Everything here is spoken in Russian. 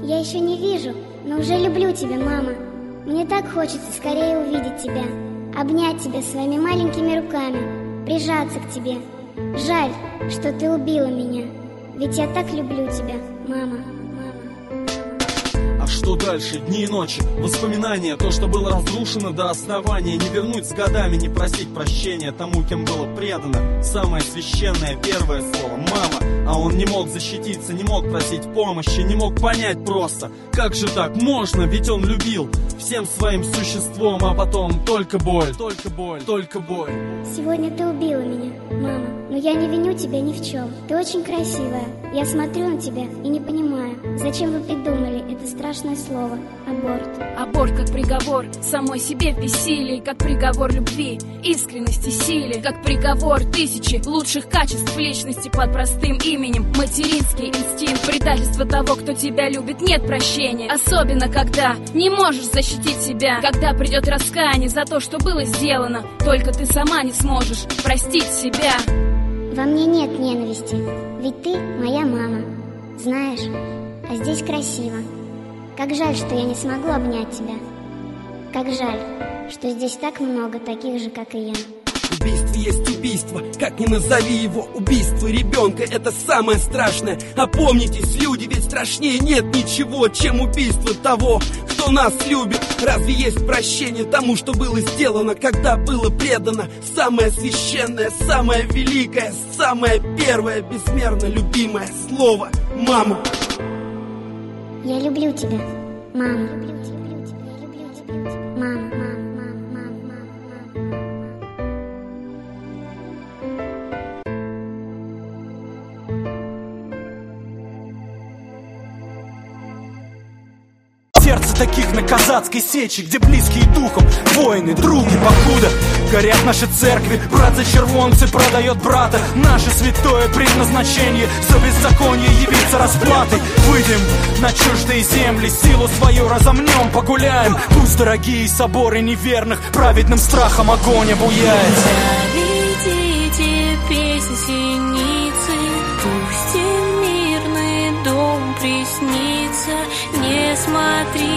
Я еще не вижу, но уже люблю тебя, мама. Мне так хочется скорее увидеть тебя, обнять тебя своими маленькими руками, прижаться к тебе. Жаль, что ты убила меня, ведь я так люблю тебя, мама. А что дальше? Дни и ночи, воспоминания, то, что было разрушено до основания. Не вернуть с годами, не просить прощения тому, кем было предано. Самое священное первое слово «мама». А он не мог защититься, не мог просить помощи, не мог понять просто, как же так можно, ведь он любил всем своим существом. А потом только боль, только боль, только боль. Сегодня ты убила меня, мама, но я не виню тебя ни в чем. Ты очень красивая. Я смотрю на тебя и не понимаю, зачем вы придумали это страшное слово «аборт». Аборт как приговор самой себе в бессилии, как приговор любви, искренности, силе, как приговор тысячи лучших качеств личности под простым именем. Материнский инстинкт, предательство того, кто тебя любит, нет прощения. Особенно когда не можешь защитить себя, когда придет раскаяние за то, что было сделано. Только ты сама не сможешь простить себя. Во мне нет ненависти, ведь ты моя мама. Знаешь, а здесь красиво. Как жаль, что я не смогу обнять тебя. Как жаль, что здесь так много таких же, как и я. Убийство есть убийство, как ни назови его. Убийство ребенка — это самое страшное. Опомнитесь, люди, ведь страшнее нет ничего, чем убийство того, кто нас любит. Разве есть прощение тому, что было сделано, когда было предано? Самое священное, самое великое, самое первое, безмерно любимое слово «мама». Я люблю тебя, мама. Мама. Сердце таких на казацкой сечи, где близкие духом воины, други, покуда горят наши церкви. Брат за червонцы продает брата. Наше святое предназначение за беззаконие явиться расплатой. Выйдем на чуждые земли, силу свою разомнем, погуляем. Пусть дорогие соборы неверных праведным страхом огонь обуяет. Заведите песнь синицы, пусть и мирный дом приснится. Не смотри